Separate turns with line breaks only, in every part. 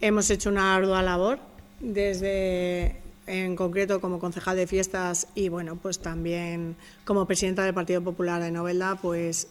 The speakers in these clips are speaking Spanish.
hemos hecho una ardua labor en concreto como concejal de fiestas y bueno, pues también como presidenta del Partido Popular de Novelda, pues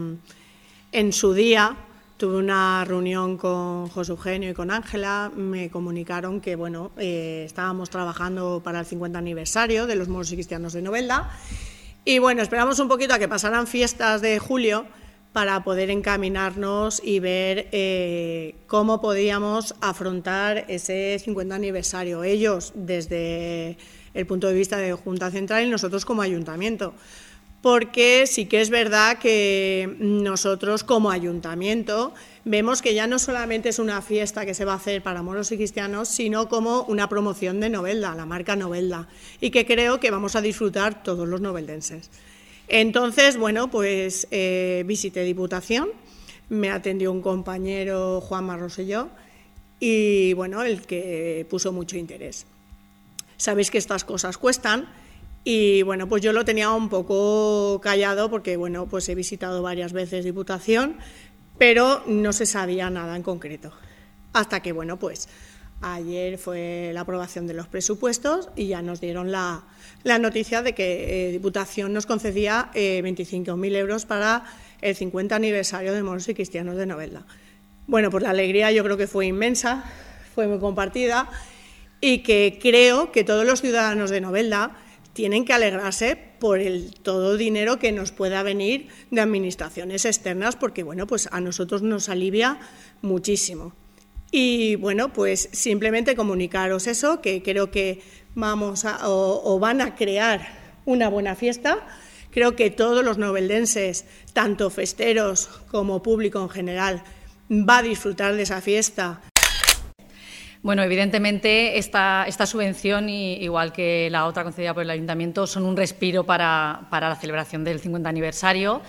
en su día tuve una reunión con José Eugenio y con Ángela, me comunicaron que bueno, estábamos trabajando para el 50 aniversario de los moros y cristianos de Novelda y bueno, esperamos un poquito a que pasaran fiestas de julio para poder encaminarnos y ver cómo podíamos afrontar ese 50 aniversario, ellos desde el punto de vista de Junta Central y nosotros como Ayuntamiento. Porque sí que es verdad que nosotros como Ayuntamiento vemos que ya no solamente es una fiesta que se va a hacer para moros y cristianos, sino como una promoción de Novelda, la marca Novelda, y que creo que vamos a disfrutar todos los noveldenses. Entonces, bueno, pues visité Diputación, me atendió un compañero, Juanma Rosselló, y bueno, el que puso mucho interés. Sabéis que estas cosas cuestan y bueno, pues yo lo tenía un poco callado porque bueno, pues he visitado varias veces Diputación, pero no se sabía nada en concreto. Hasta que bueno, pues ayer fue la aprobación de los presupuestos y ya nos dieron la noticia de que Diputación nos concedía 25.000 euros para el 50 aniversario de moros y cristianos de Novelda. Bueno, pues la alegría yo creo que fue inmensa, fue muy compartida y que creo que todos los ciudadanos de Novelda tienen que alegrarse por todo el dinero que nos pueda venir de administraciones externas porque bueno, pues a nosotros nos alivia muchísimo. Y bueno, pues simplemente comunicaros eso, que creo que vamos o van a crear una buena fiesta. Creo que todos los noveldenses, tanto festeros como público en general, va a disfrutar de esa fiesta.
Bueno, evidentemente esta subvención, igual que la otra concedida por el Ayuntamiento, son un respiro para la celebración del 50 aniversario.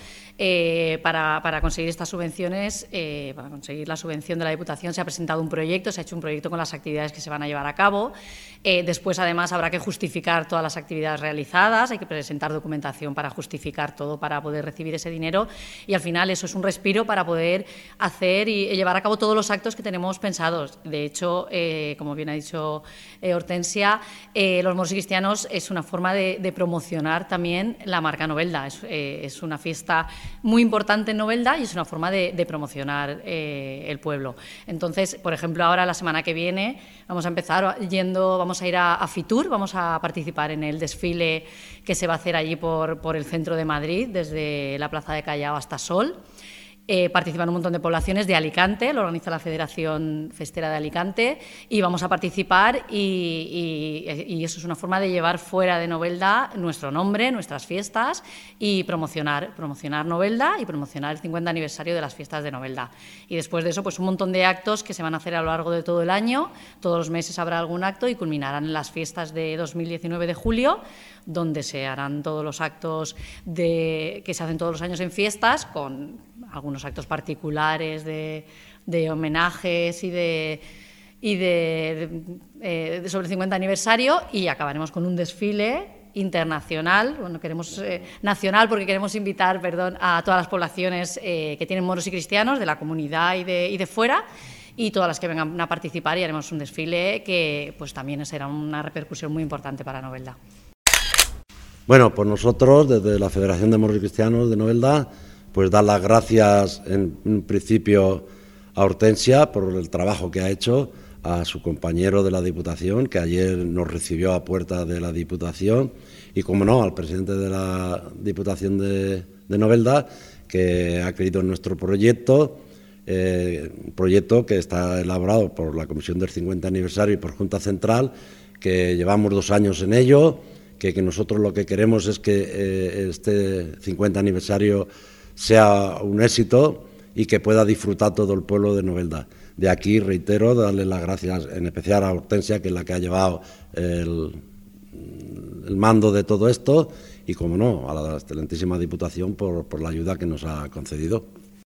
Para conseguir estas subvenciones, para conseguir la subvención de la Diputación, se ha presentado un proyecto, se ha hecho un proyecto con las actividades que se van a llevar a cabo. Después, además, habrá que justificar todas las actividades realizadas, hay que presentar documentación para justificar todo, para poder recibir ese dinero. Y al final eso es un respiro para poder hacer y llevar a cabo todos los actos que tenemos pensados. De hecho, como bien ha dicho Hortensia, los moros y cristianos es una forma de promocionar también la marca Novelda. Es una fiesta muy importante en Novelda y es una forma de promocionar el pueblo. Entonces, por ejemplo, ahora la semana que viene vamos a ir a Fitur, vamos a participar en el desfile que se va a hacer allí por el centro de Madrid, desde la Plaza de Callao hasta Sol. Participan un montón de poblaciones de Alicante, lo organiza la Federación Festera de Alicante y vamos a participar y eso es una forma de llevar fuera de Novelda nuestro nombre, nuestras fiestas y promocionar Novelda y promocionar el 50 aniversario de las fiestas de Novelda. Y después de eso, pues un montón de actos que se van a hacer a lo largo de todo el año, todos los meses habrá algún acto y culminarán en las fiestas de 2019 de julio, donde se harán todos los actos que se hacen todos los años en fiestas, con algunos actos particulares de homenajes sobre el 50 aniversario y acabaremos con un desfile internacional, bueno, queremos nacional porque queremos invitar, a todas las poblaciones que tienen moros y cristianos de la comunidad y de fuera y todas las que vengan a participar y haremos un desfile que pues también será una repercusión muy importante para Novelda.
Bueno, pues nosotros desde la Federación de Moros y Cristianos de Novelda pues dar las gracias en principio a Hortensia por el trabajo que ha hecho, a su compañero de la Diputación, que ayer nos recibió a puerta de la Diputación, y como no, al presidente de la Diputación de Novelda, que ha creído en nuestro proyecto, un proyecto que está elaborado por la Comisión del 50 aniversario y por Junta Central, que llevamos 2 años en ello, que nosotros lo que queremos es que este 50 aniversario sea un éxito y que pueda disfrutar todo el pueblo de Novelda. De aquí, reitero, darle las gracias en especial a Hortensia, que es la que ha llevado el mando de todo esto, y, como no, a la excelentísima Diputación por la ayuda que nos ha concedido.